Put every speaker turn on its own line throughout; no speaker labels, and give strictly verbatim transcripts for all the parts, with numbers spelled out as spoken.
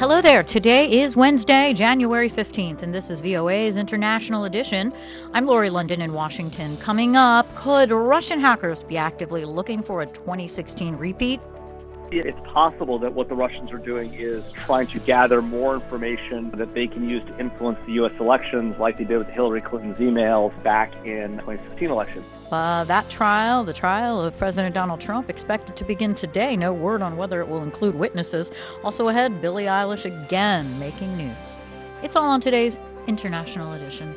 Hello there. Today is Wednesday, January fifteenth, and this is V O A's International Edition. I'm Lori London in Washington. Coming up, could Russian hackers be actively looking for a twenty sixteen repeat?
It's possible that what the Russians are doing is trying to gather more information that they can use to influence the U S elections, like they did with Hillary Clinton's emails back in the twenty sixteen election.
Uh, that trial, the trial of President Donald Trump, expected to begin today. No word on whether it will include witnesses. Also ahead, Billie Eilish again making news. It's all on today's International Edition.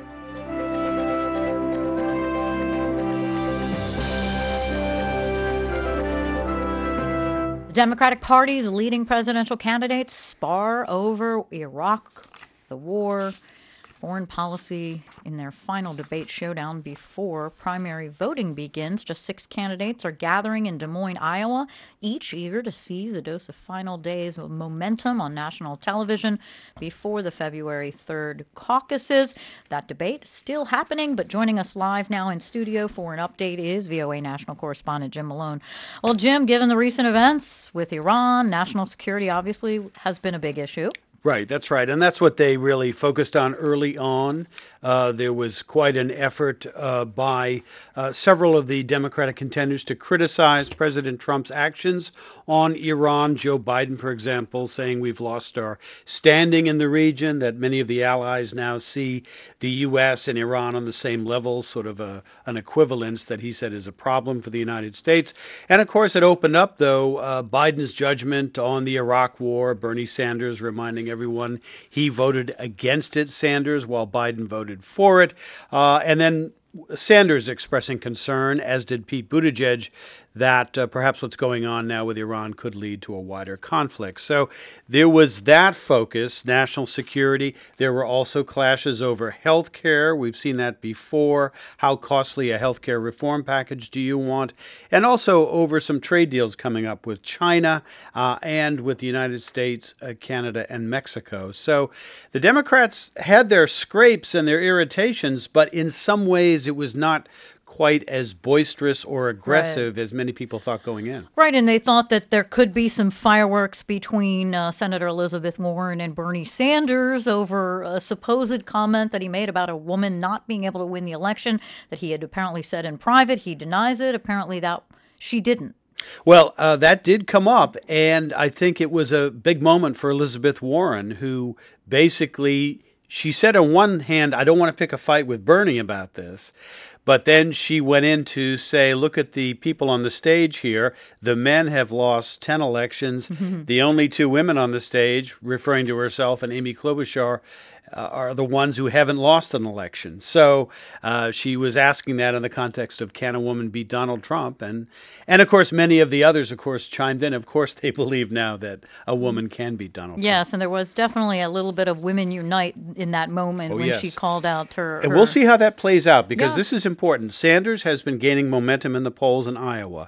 The Democratic Party's leading presidential candidates spar over Iraq, the war, foreign policy in their final debate showdown before primary voting begins. Just six candidates are gathering in Des Moines, Iowa, each eager to seize a dose of final days of momentum on national television before the February third caucuses. That debate is still happening, but joining us live now in studio for an update is V O A national correspondent Jim Malone. Well, Jim, given the recent events with Iran, national security obviously has been a big issue.
Right, that's right. And that's what they really focused on early on. Uh, there was quite an effort uh, by uh, several of the Democratic contenders to criticize President Trump's actions on Iran. Joe Biden, for example, saying we've lost our standing in the region, that many of the allies now see the U S and Iran on the same level, sort of a, an equivalence that he said is a problem for the United States. And of course, it opened up, though, uh, Biden's judgment on the Iraq war. Bernie Sanders reminding everyone he voted against it, Sanders, while Biden voted for it. Uh, and then Sanders expressing concern, as did Pete Buttigieg, that uh, perhaps what's going on now with Iran could lead to a wider conflict. So there was that focus, national security. There were also clashes over health care. We've seen that before. How costly a health care reform package do you want? And also over some trade deals coming up with China uh, and with the United States, uh, Canada, and Mexico. So the Democrats had their scrapes and their irritations, but in some ways it was not quite as boisterous or aggressive right. as many people thought going in.
Right, and they thought that there could be some fireworks between uh, Senator Elizabeth Warren and Bernie Sanders over a supposed comment that he made about a woman not being able to win the election that he had apparently said in private. He denies it. Apparently that she didn't.
Well, uh, that did come up, and I think it was a big moment for Elizabeth Warren, who basically, she said on one hand, I don't want to pick a fight with Bernie about this. But then she went in to say, look at the people on the stage here. The men have lost ten elections. Mm-hmm. The only two women on the stage, referring to herself and Amy Klobuchar, uh, are the ones who haven't lost an election. So uh, she was asking that in the context of, can a woman beat Donald Trump? And, and of course, many of the others, of course, chimed in. Of course, they believe now that a woman can beat Donald
yes, Trump. Yes, and there was definitely a little bit of women unite in that moment oh, when yes. she called out her...
And
her...
we'll see how that plays out, because
yeah.
this is important. Sanders has been gaining momentum in the polls in Iowa.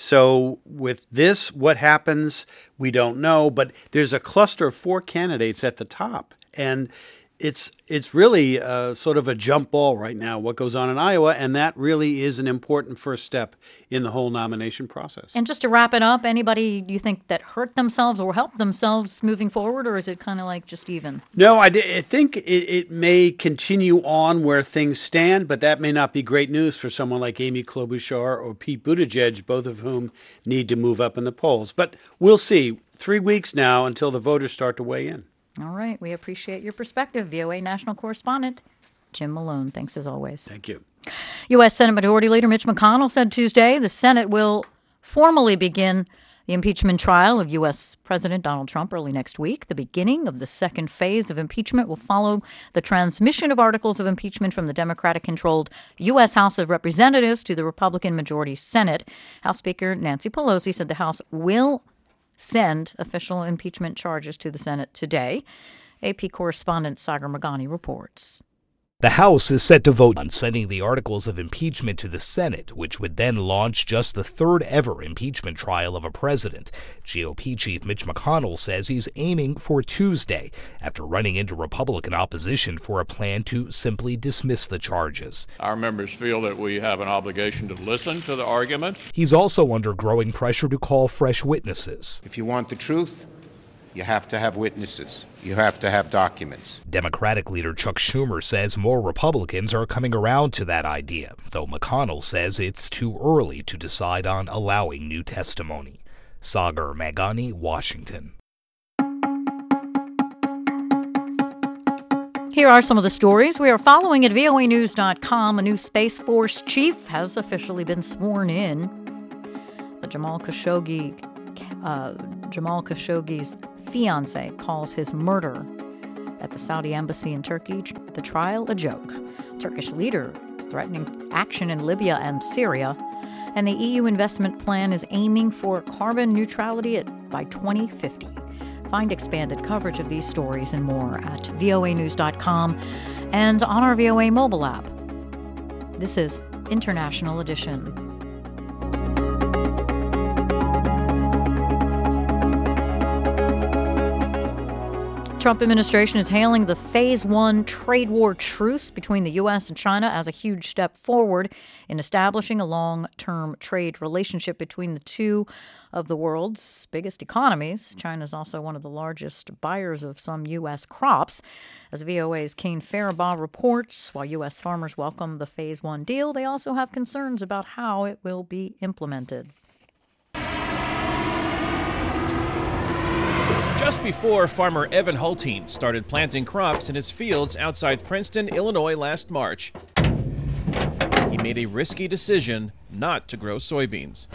So with this, what happens, we don't know. But there's a cluster of four candidates at the top. And it's it's really uh, sort of a jump ball right now, what goes on in Iowa. And that really is an important first step in the whole nomination process.
And just to wrap it up, anybody do you think that hurt themselves or helped themselves moving forward? Or is it kind of like just even?
No, I, I think it, it may continue on where things stand, but that may not be great news for someone like Amy Klobuchar or Pete Buttigieg, both of whom need to move up in the polls. But we'll see. Three weeks now until the voters start to weigh in.
All right. We appreciate your perspective. V O A national correspondent Jim Malone. Thanks as always.
Thank you.
U S. Senate Majority Leader Mitch McConnell said Tuesday the Senate will formally begin the impeachment trial of U S. President Donald Trump early next week. The beginning of the second phase of impeachment will follow the transmission of articles of impeachment from the Democratic-controlled U S. House of Representatives to the Republican-majority Senate. House Speaker Nancy Pelosi said the House will send official impeachment charges to the Senate today. A P correspondent Sagar Meghani reports.
The House is set to vote on sending the articles of impeachment to the Senate, which would then launch just the third ever impeachment trial of a president. G O P Chief Mitch McConnell says he's aiming for Tuesday, after running into Republican opposition for a plan to simply dismiss the charges.
Our members feel that we have an obligation to listen to the arguments.
He's also under growing pressure to call fresh witnesses.
If you want the truth, You have to have witnesses. You have to have documents.
Democratic leader Chuck Schumer says more Republicans are coming around to that idea, though McConnell says it's too early to decide on allowing new testimony. Sagar Meghani, Washington.
Here are some of the stories we are following at V O A news dot com. A new Space Force chief has officially been sworn in. The Jamal Khashoggi, uh, Jamal Khashoggi's fiance calls his murder at the Saudi embassy in Turkey, the trial, a joke. Turkish leader is threatening action in Libya and Syria. And the E U investment plan is aiming for carbon neutrality at, by twenty fifty. Find expanded coverage of these stories and more at V O A news dot com and on our V O A mobile app. This is International Edition. Trump administration is hailing the Phase One trade war truce between the U S and China as a huge step forward in establishing a long-term trade relationship between the two of the world's biggest economies. China is also one of the largest buyers of some U S crops. As V O A's Kane Faribaugh reports, while U S farmers welcome the Phase One deal, they also have concerns about how it will be implemented.
Just before farmer Evan Hulteen started planting crops in his fields outside Princeton, Illinois last March, he made a risky decision not to grow soybeans.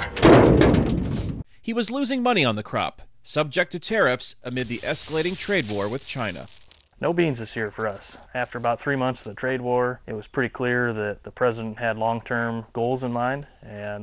He was losing money on the crop, subject to tariffs amid the escalating trade war with China.
No beans this year for us. After about three months of the trade war, it was pretty clear that the president had long-term goals in mind, and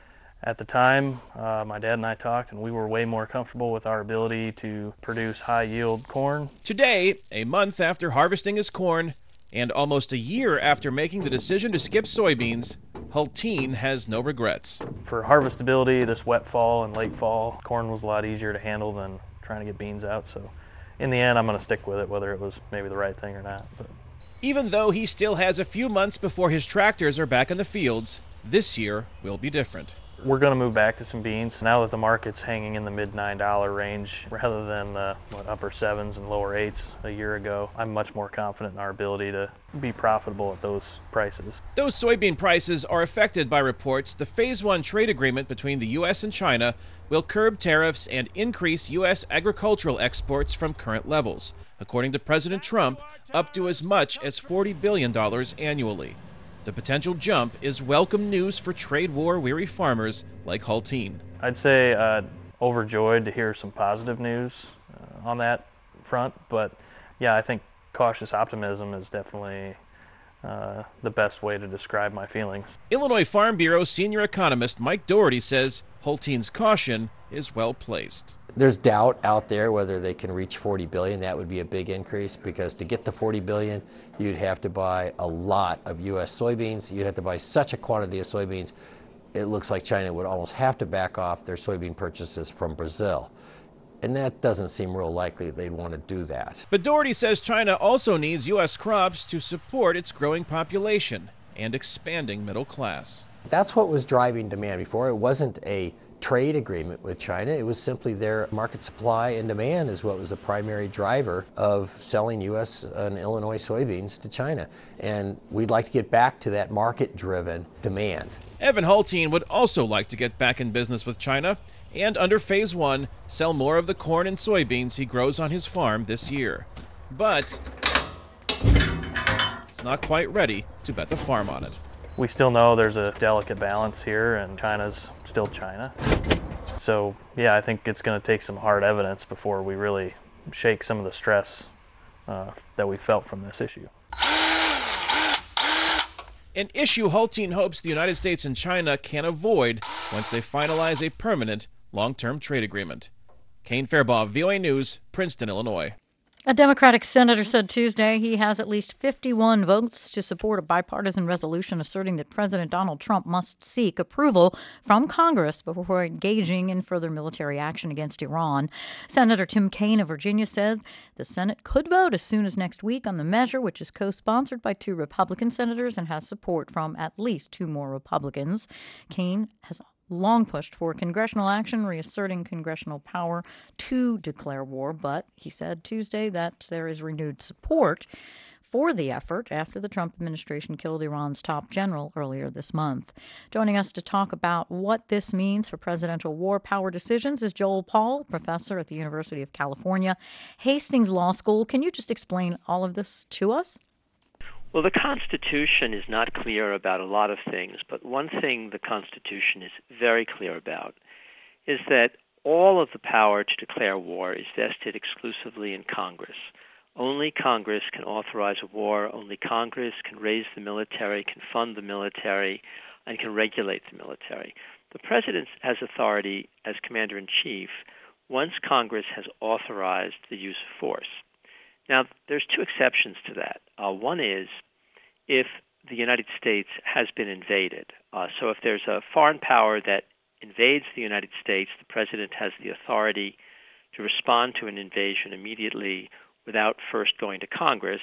at the time, uh, my dad and I talked, and we were way more comfortable with our ability to produce high-yield corn.
Today, a month after harvesting his corn, and almost a year after making the decision to skip soybeans, Hulteen has no regrets.
For harvestability this wet fall and late fall, corn was a lot easier to handle than trying to get beans out. So in the end, I'm going to stick with it, whether it was maybe the right thing or not. But
even though he still has a few months before his tractors are back in the fields, this year will be different.
We're going to move back to some beans now that the market's hanging in the mid nine dollar range rather than the what, upper sevens and lower eights a year ago. I'm much more confident in our ability to be profitable at those prices.
Those soybean prices are affected by reports the Phase One trade agreement between the U S and China will curb tariffs and increase U S agricultural exports from current levels, according to President Trump, up to as much as forty billion dollars annually. The potential jump is welcome news for trade war-weary farmers like Hulteen.
I'd say uh, overjoyed to hear some positive news uh, on that front, but yeah, I think cautious optimism is definitely uh, the best way to describe my feelings.
Illinois Farm Bureau senior economist Mike Doherty says Hulteen's caution is well placed.
There's doubt out there whether they can reach forty billion dollars. That would be a big increase, because to get to forty billion dollars, you'd have to buy a lot of U S soybeans. You'd have to buy such a quantity of soybeans, it looks like China would almost have to back off their soybean purchases from Brazil. And that doesn't seem real likely they'd want to do that.
But Doherty says China also needs U S crops to support its growing population and expanding middle class.
That's what was driving demand before. It wasn't a trade agreement with China. It was simply their market supply and demand is what was the primary driver of selling U S and Illinois soybeans to China. And we'd like to get back to that market-driven demand.
Evan Hulteen would also like to get back in business with China and, under Phase One, sell more of the corn and soybeans he grows on his farm this year. But he's not quite ready to bet the farm on it.
We still know there's a delicate balance here, and China's still China. So, yeah, I think it's going to take some hard evidence before we really shake some of the stress uh, that we felt from this issue.
An issue Hulteen hopes the United States and China can avoid once they finalize a permanent long-term trade agreement. Kane Faribaugh, V O A News, Princeton, Illinois.
A Democratic senator said Tuesday he has at least fifty-one votes to support a bipartisan resolution asserting that President Donald Trump must seek approval from Congress before engaging in further military action against Iran. Senator Tim Kaine of Virginia says the Senate could vote as soon as next week on the measure, which is co-sponsored by two Republican senators and has support from at least two more Republicans. Kaine has long pushed for congressional action, reasserting congressional power to declare war. But he said Tuesday that there is renewed support for the effort after the Trump administration killed Iran's top general earlier this month. Joining us to talk about what this means for presidential war power decisions is Joel Paul, professor at the University of California, Hastings Law School. Can you just explain all of this to us?
Well, the Constitution is not clear about a lot of things, but one thing the Constitution is very clear about is that all of the power to declare war is vested exclusively in Congress. Only Congress can authorize a war. Only Congress can raise the military, can fund the military, and can regulate the military. The President has authority as Commander-in-Chief once Congress has authorized the use of force. Now, there's two exceptions to that. Uh, one is if the United States has been invaded. Uh, so if there's a foreign power that invades the United States, the President has the authority to respond to an invasion immediately without first going to Congress,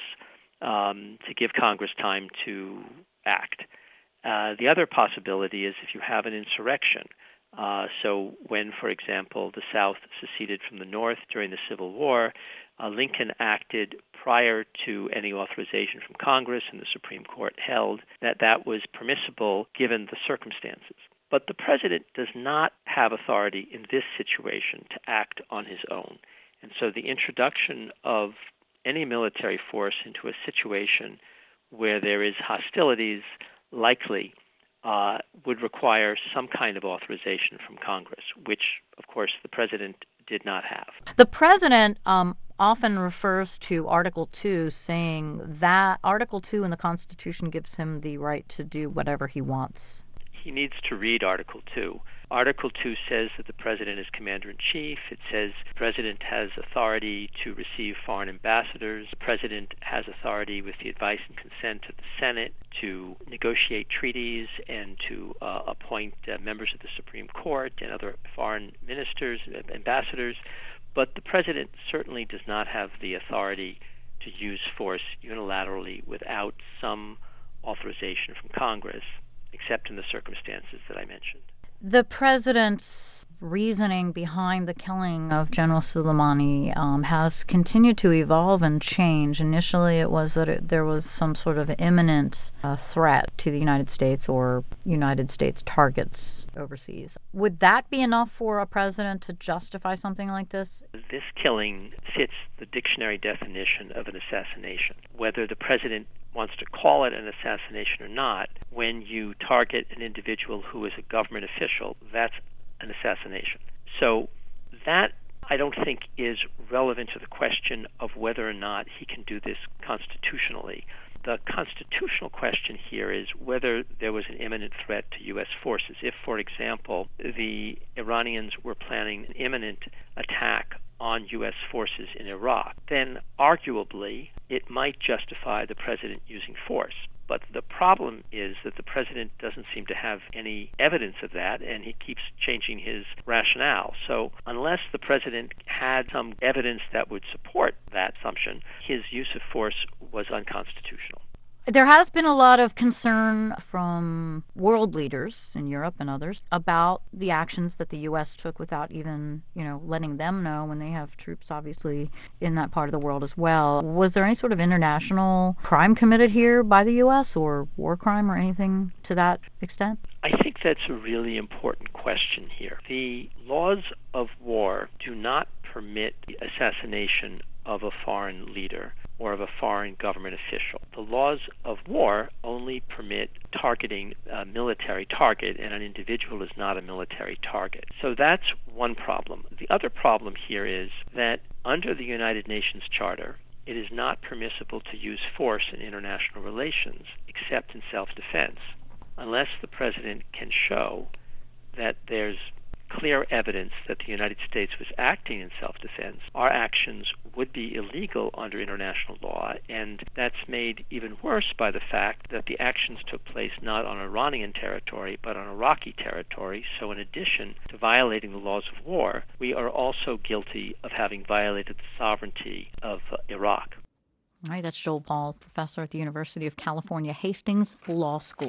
um, to give Congress time to act. Uh, the other possibility is if you have an insurrection. Uh, so when, for example, the South seceded from the North during the Civil War, uh, Lincoln acted prior to any authorization from Congress, and the Supreme Court held that that was permissible given the circumstances. But the President does not have authority in this situation to act on his own. And so the introduction of any military force into a situation where there is hostilities likely uh, would require some kind of authorization from Congress, which, of course, the President did not have.
The President um, often refers to Article two, saying that Article two in the Constitution gives him the right to do whatever he wants.
He needs to read Article two. Article two says that the President is Commander-in-Chief. It says the President has authority to receive foreign ambassadors. The President has authority with the advice and consent of the Senate to negotiate treaties and to uh, appoint uh, members of the Supreme Court and other foreign ministers, ambassadors. But the President certainly does not have the authority to use force unilaterally without some authorization from Congress, except in the circumstances that I mentioned.
The president's reasoning behind the killing of General Soleimani um, has continued to evolve and change. Initially, it was that it, there was some sort of imminent uh, threat to the United States or United States targets overseas. Would that be enough for a president to justify something like this?
This killing fits the dictionary definition of an assassination. Whether the president wants to call it an assassination or not, when you target an individual who is a government official, that's an assassination. So that, I don't think, is relevant to the question of whether or not he can do this constitutionally. The constitutional question here is whether there was an imminent threat to U S forces. If, for example, the Iranians were planning an imminent attack on U S forces in Iraq, then arguably it might justify the president using force. But the problem is that the president doesn't seem to have any evidence of that, and he keeps changing his rationale. So unless the president had some evidence that would support that assumption, his use of force was unconstitutional.
There has been a lot of concern from world leaders in Europe and others about the actions that the U S took without even, you know, letting them know when they have troops, obviously, in that part of the world as well. Was there any sort of international crime committed here by the U S or war crime or anything to that extent?
I think that's a really important question here. The laws of war do not permit the assassination of a foreign leader or of a foreign government official. The laws of war only permit targeting a military target, and an individual is not a military target. So that's one problem. The other problem here is that under the United Nations Charter, it is not permissible to use force in international relations except in self-defense, unless the president can show that there's clear evidence that the United States was acting in self-defense. Our actions would be illegal under international law, and that's made even worse by the fact that the actions took place not on Iranian territory, but on Iraqi territory. So in addition to violating the laws of war, we are also guilty of having violated the sovereignty of uh, Iraq.
All right, that's Joel Paul, professor at the University of California, Hastings Law School.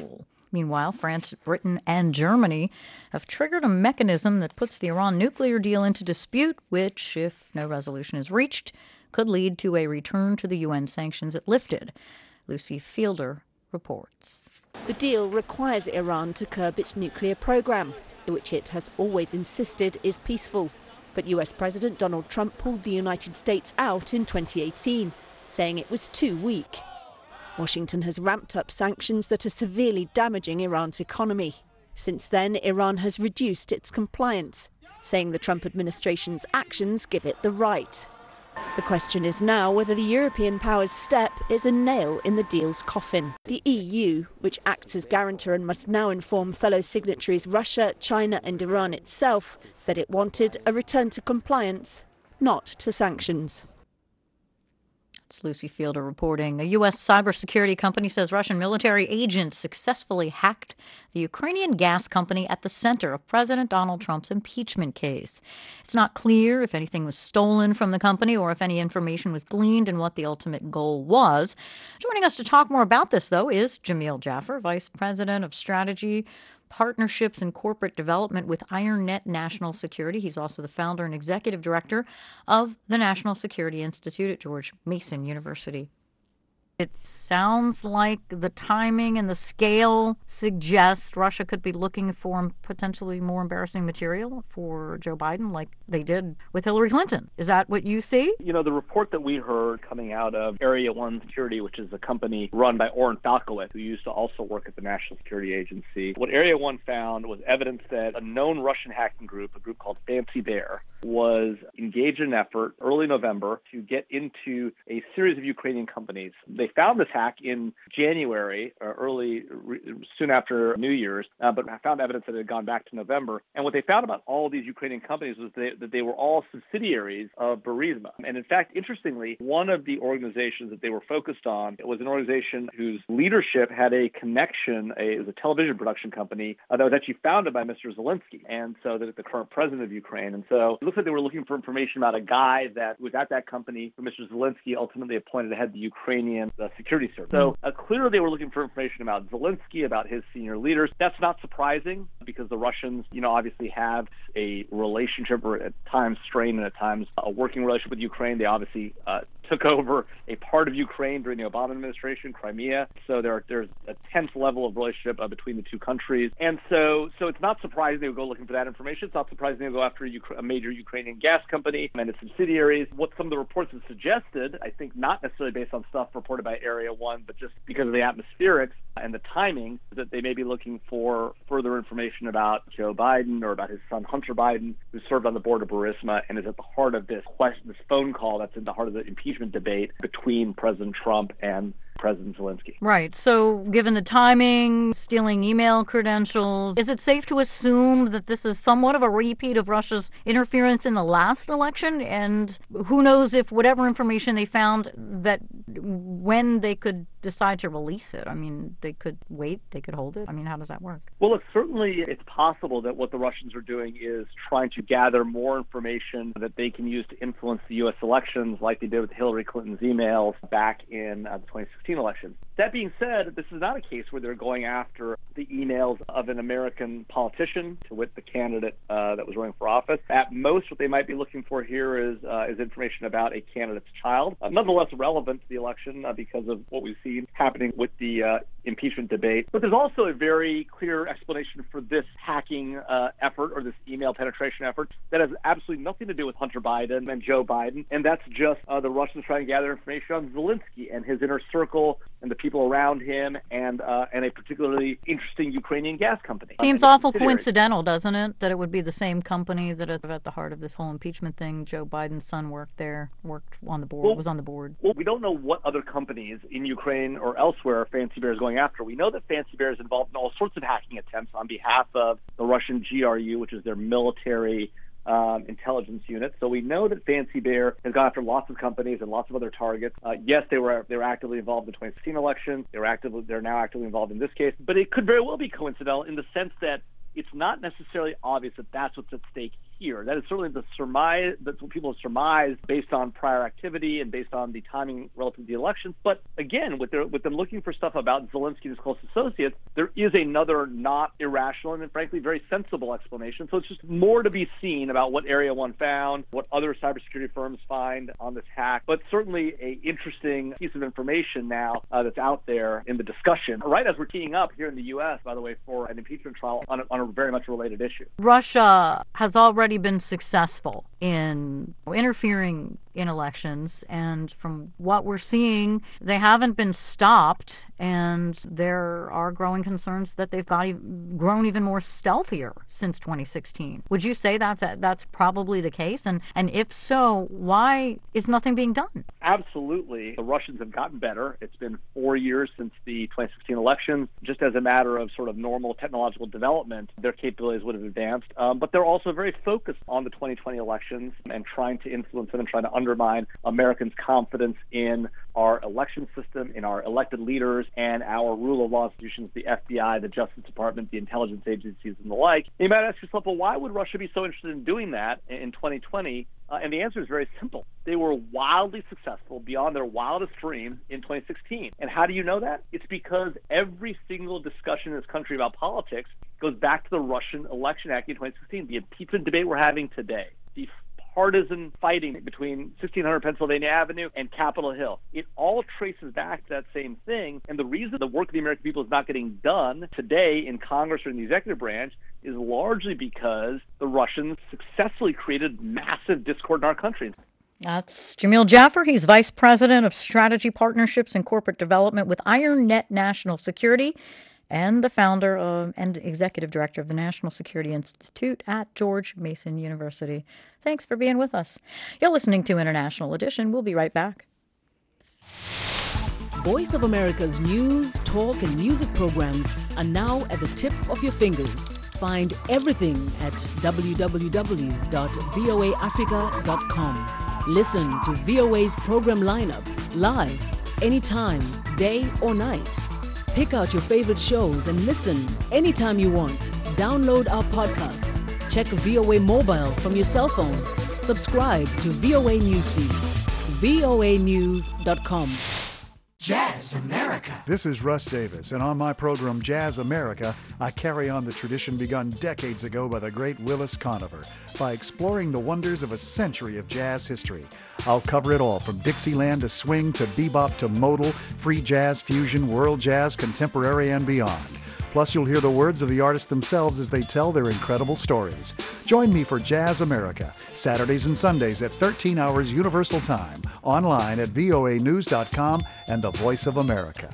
Meanwhile, France, Britain, and Germany have triggered a mechanism that puts the Iran nuclear deal into dispute, which, if no resolution is reached, could lead to a return to the U N sanctions it lifted. Lucy Fielder reports.
The deal requires Iran to curb its nuclear program, which it has always insisted is peaceful. But U S President Donald Trump pulled the United States out in twenty eighteen, saying it was too weak. Washington has ramped up sanctions that are severely damaging Iran's economy. Since then, Iran has reduced its compliance, saying the Trump administration's actions give it the right. The question is now whether the European powers' step is a nail in the deal's coffin. The E U, which acts as guarantor and must now inform fellow signatories Russia, China and Iran itself, said it wanted a return to compliance, not to sanctions.
It's Lucy Fielder reporting. A U S cybersecurity company says Russian military agents successfully hacked the Ukrainian gas company at the center of President Donald Trump's impeachment case. It's not clear if anything was stolen from the company or if any information was gleaned and what the ultimate goal was. Joining us to talk more about this, though, is Jamil Jaffer, Vice President of Strategy, Partnerships and Corporate Development with IronNet National Security. He's also the founder and executive director of the National Security Institute at George Mason University. It sounds like the timing and the scale suggest Russia could be looking for potentially more embarrassing material for Joe Biden, like they did with Hillary Clinton. Is that what you see?
You know, the report that we heard coming out of Area One Security, which is a company run by Orrin Falkowitz, who used to also work at the National Security Agency, what Area One found was evidence that a known Russian hacking group, a group called Fancy Bear, was engaged in an effort early November to get into a series of Ukrainian companies. They found this hack in January, or early, re, soon after New Year's, uh, but found evidence that it had gone back to November. And what they found about all these Ukrainian companies was they, that they were all subsidiaries of Burisma. And in fact, interestingly, one of the organizations that they were focused on was an organization whose leadership had a connection, a, it was a television production company uh, that was actually founded by Mister Zelensky, and so that the current president of Ukraine. And so it looks like they were looking for information about a guy that was at that company who Mister Zelensky ultimately appointed to head the Ukrainian uh, security service. So uh, clearly they were looking for information about Zelensky, about his senior leaders. That's not surprising because the Russians, you know, obviously have a relationship, or at times strained and at times a working relationship with Ukraine. They obviously uh, took over a part of Ukraine during the Obama administration, Crimea. So there, there's a tense level of relationship uh, between the two countries. And so so it's not surprising they would go looking for that information. It's not surprising they would go after a, Ukra- a major Ukrainian gas company and its subsidiaries. What some of the reports have suggested, I think not necessarily based on stuff reported by Area One, but just because of the atmospherics and the timing, that they may be looking for further information about Joe Biden or about his son Hunter Biden, who served on the board of Burisma and is at the heart of this question, this phone call that's in the heart of the impeachment debate between President Trump and President Zelensky.
Right. So given the timing, stealing email credentials, is it safe to assume that this is somewhat of a repeat of Russia's interference in the last election? And who knows if whatever information they found, that when they could decide to release it? I mean, they could wait, they could hold it. I mean, how does that work?
Well, look, certainly it's possible that what the Russians are doing is trying to gather more information that they can use to influence the U S elections, like they did with Hillary Clinton's emails back in uh, the twenty sixteen election. That being said, this is not a case where they're going after the emails of an American politician, to wit, the candidate uh, that was running for office. At most, what they might be looking for here is uh, is information about a candidate's child, uh, nonetheless relevant to the election uh, because of what we've seen happening with the uh, impeachment debate. But there's also a very clear explanation for this hacking uh, effort, or this email penetration effort, that has absolutely nothing to do with Hunter Biden and Joe Biden, and that's just uh, the Russians trying to gather information on Zelensky and his inner circle and the people around him, and uh, and a particularly interesting Ukrainian gas company.
Seems awful coincidental, doesn't it, that it would be the same company that is at the heart of this whole impeachment thing. Joe Biden's son worked there, worked on the board,
well,
was on the board.
Well, we don't know what other companies in Ukraine or elsewhere Fancy Bear is going after. We know that Fancy Bear is involved in all sorts of hacking attempts on behalf of the Russian G R U, which is their military Um, intelligence unit. So we know that Fancy Bear has gone after lots of companies and lots of other targets. Uh, yes, they were they were actively involved in the twenty sixteen election. They were actively they're now actively involved in this case. But it could very well be coincidental in the sense that it's not necessarily obvious that that's what's at stake here. That is certainly the surmise, that's what people have surmised based on prior activity and based on the timing relative to the elections. But again, with, their, with them looking for stuff about Zelensky and his close associates, there is another not irrational and frankly very sensible explanation. So it's just more to be seen about what Area One found, what other cybersecurity firms find on this hack. But certainly a interesting piece of information now uh, that's out there in the discussion, right as we're teeing up here in the U S, by the way, for an impeachment trial on a, on a very much related issue.
Russia has already been successful in interfering in elections, and from what we're seeing, they haven't been stopped, and there are growing concerns that they've got grown even more stealthier since twenty sixteen. Would you say that's a, that's probably the case? And and if so, why is nothing being done?
Absolutely. The Russians have gotten better. It's been four years since the twenty sixteen elections. Just as a matter of sort of normal technological development, their capabilities would have advanced. Um, but they're also very focused on the twenty twenty elections and trying to influence them and trying to undermine Americans' confidence in our election system, in our elected leaders, and our rule of law institutions, the F B I, the Justice Department, the intelligence agencies, and the like. You might ask yourself, well, why would Russia be so interested in doing that in twenty twenty? Uh, and the answer is very simple. They were wildly successful beyond their wildest dreams in twenty sixteen. And how do you know that? It's because every single discussion in this country about politics goes back to the Russian Election Act in twenty sixteen, the impeachment debate we're having today, the partisan fighting between sixteen hundred Pennsylvania Avenue and Capitol Hill. It all traces back to that same thing. And the reason the work of the American people is not getting done today in Congress or in the executive branch is largely because the Russians successfully created massive discord in our country.
That's Jamil Jaffer. He's Vice President of Strategy Partnerships and Corporate Development with IronNet National Security and the founder of, and executive director of the National Security Institute at George Mason University. Thanks for being with us. You're listening to International Edition. We'll be right back.
Voice of America's news, talk, and music programs are now at the tip of your fingers. Find everything at w w w dot v o a africa dot com. Listen to V O A's program lineup live, anytime, day or night. Pick out your favorite shows and listen anytime you want. Download our podcast. Check V O A Mobile from your cell phone. Subscribe to V O A Newsfeed. v o a news dot com.
Jazz America. This is Russ Davis, and on my program Jazz America, I carry on the tradition begun decades ago by the great Willis Conover by exploring the wonders of a century of jazz history. I'll cover it all, from Dixieland to swing to bebop to modal, free jazz, fusion, world jazz, contemporary, and beyond. Plus, you'll hear the words of the artists themselves as they tell their incredible stories. Join me for Jazz America, Saturdays and Sundays at thirteen hours Universal Time, online at v o a news dot com and the Voice of America.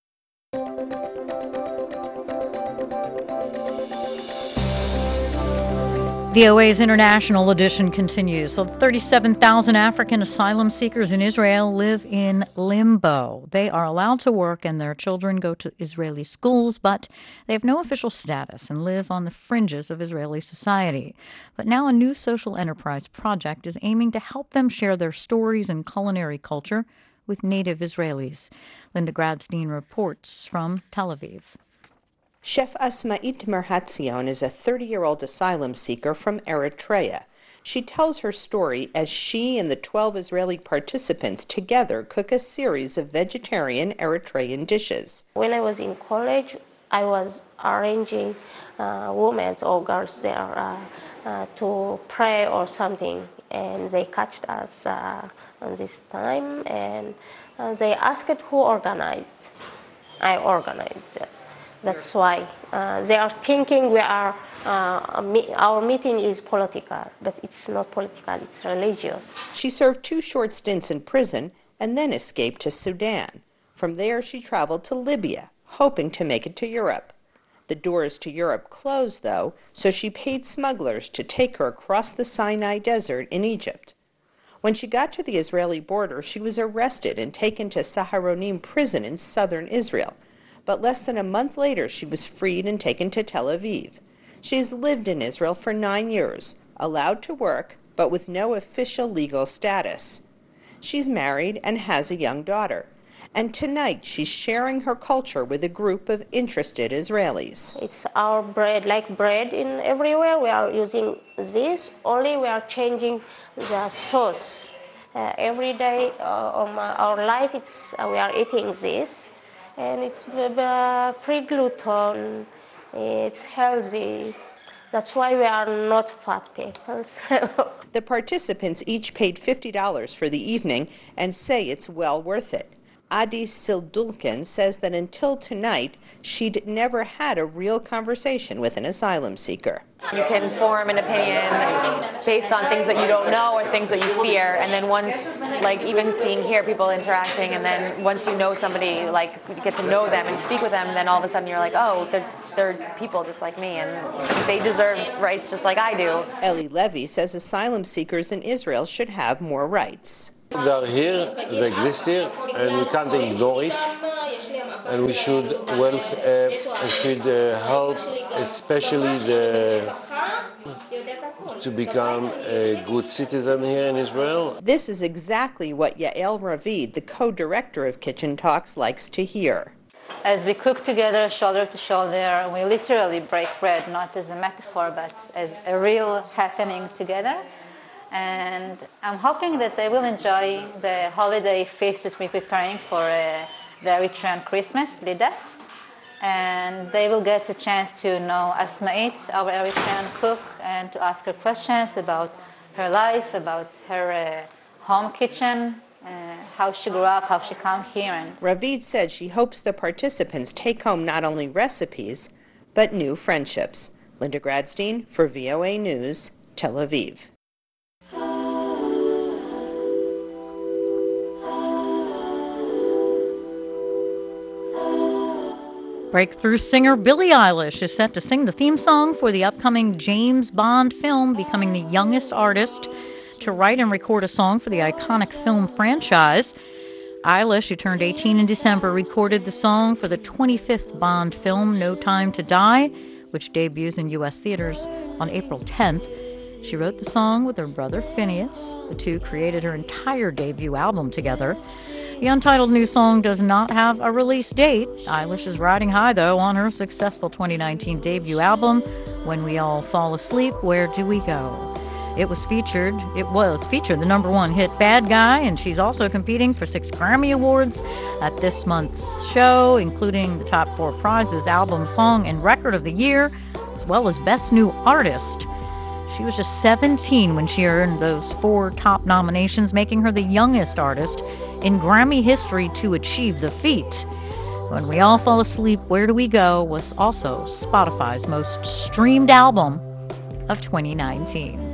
V O A's International Edition continues. So thirty-seven thousand African asylum seekers in Israel live in limbo. They are allowed to work and their children go to Israeli schools, but they have no official status and live on the fringes of Israeli society. But now a new social enterprise project is aiming to help them share their stories and culinary culture with native Israelis. Linda Gradstein reports from Tel Aviv.
Chef Asma'it Merhatzion is a thirty-year-old asylum seeker from Eritrea. She tells her story as she and the twelve Israeli participants together cook a series of vegetarian Eritrean dishes.
When I was in college, I was arranging uh, women or girls there uh, uh, to pray or something, and they catched us uh, on this time, and uh, they asked who organized. I organized it. That's why uh, they are thinking we are, uh, me- our meeting is political, but it's not political, it's religious.
She served two short stints in prison and then escaped to Sudan. From there, she traveled to Libya, hoping to make it to Europe. The doors to Europe closed, though, so she paid smugglers to take her across the Sinai Desert in Egypt. When she got to the Israeli border, she was arrested and taken to Saharonim prison in southern Israel. But less than a month later, she was freed and taken to Tel Aviv. She has lived in Israel for nine years, allowed to work, but with no official legal status. She's married and has a young daughter. And tonight she's sharing her culture with a group of interested Israelis.
It's our bread, like bread in everywhere. We are using this, only we are changing the sauce. Uh, every day uh, of our life, it's, uh, we are eating this, and it's uh, free gluten, it's healthy. That's why we are not fat people.
The participants each paid fifty dollars for the evening and say it's well worth it. Adi Sildulkin says that until tonight, she'd never had a real conversation with an asylum seeker.
You can form an opinion based on things that you don't know or things that you fear, and then once, like even seeing here people interacting, and then once you know somebody, like you get to know them and speak with them, and then all of a sudden you're like, oh, they're, they're people just like me, and they deserve rights just like I do.
Eli Levy says asylum seekers in Israel should have more rights.
They are here, they exist here, and we can't ignore it. And we should well, uh, should uh, help, especially the to become a good citizen here in Israel.
This is exactly what Yael Ravid, the co-director of Kitchen Talks, likes to hear.
As we cook together, shoulder to shoulder, we literally break bread, not as a metaphor, but as a real happening together. And I'm hoping that they will enjoy the holiday feast that we're preparing for uh, the Eritrean Christmas, Lidat. And they will get a chance to know Asma'it, our Eritrean cook, and to ask her questions about her life, about her uh, home kitchen, uh, how she grew up, how she came here. And
Ravid said she hopes the participants take home not only recipes, but new friendships. Linda Gradstein for V O A News, Tel Aviv.
Breakthrough singer Billie Eilish is set to sing the theme song for the upcoming James Bond film, becoming the youngest artist to write and record a song for the iconic film franchise. Eilish, who turned eighteen in December, recorded the song for the twenty-fifth Bond film, No Time to Die, which debuts in U S theaters on April tenth. She wrote the song with her brother Phineas. The two created her entire debut album together. The untitled new song does not have a release date. Eilish is riding high, though, on her successful twenty nineteen debut album, When We All Fall Asleep, Where Do We Go? It was featured, it was featured the number one hit Bad Guy, and she's also competing for six Grammy Awards at this month's show, including the top four prizes, Album, Song, and Record of the Year, as well as Best New Artist. She was just seventeen when she earned those four top nominations, making her the youngest artist in Grammy history to achieve the feat. When We All Fall Asleep, Where Do We Go? Was also Spotify's most streamed album of twenty nineteen.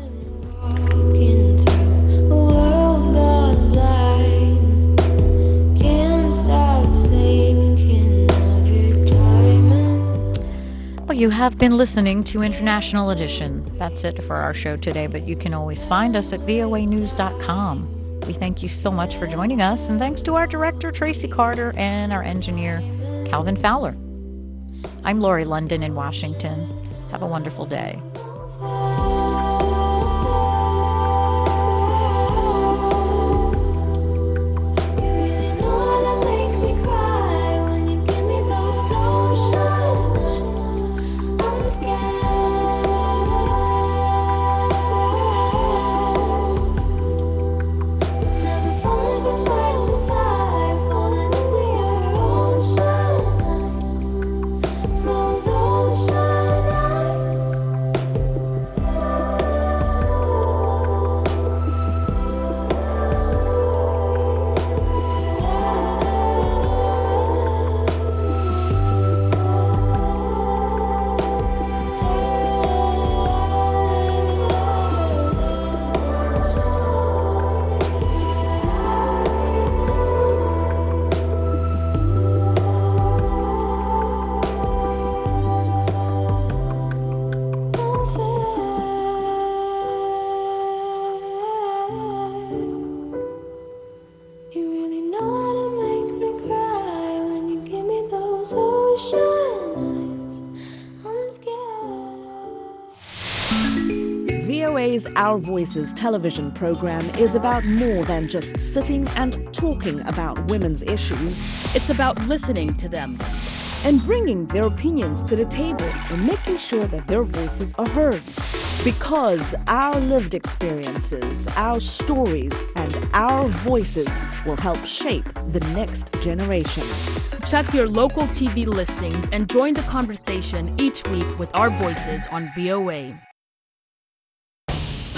Well, you have been listening to International Edition. That's it for our show today, but you can always find us at V O A news dot com. We thank you so much for joining us, and thanks to our director, Tracy Carter, and our engineer, Calvin Fowler. I'm Lori London in Washington. Have a wonderful day.
Ocean eyes.
O A's Our Voices television program is about more than just sitting and talking about women's issues.
It's about listening to them
and bringing their opinions to the table and making sure that their voices are heard. Because our lived experiences, our stories, and our voices will help shape the next generation.
Check your local T V listings and join the conversation each week with Our Voices on V O A.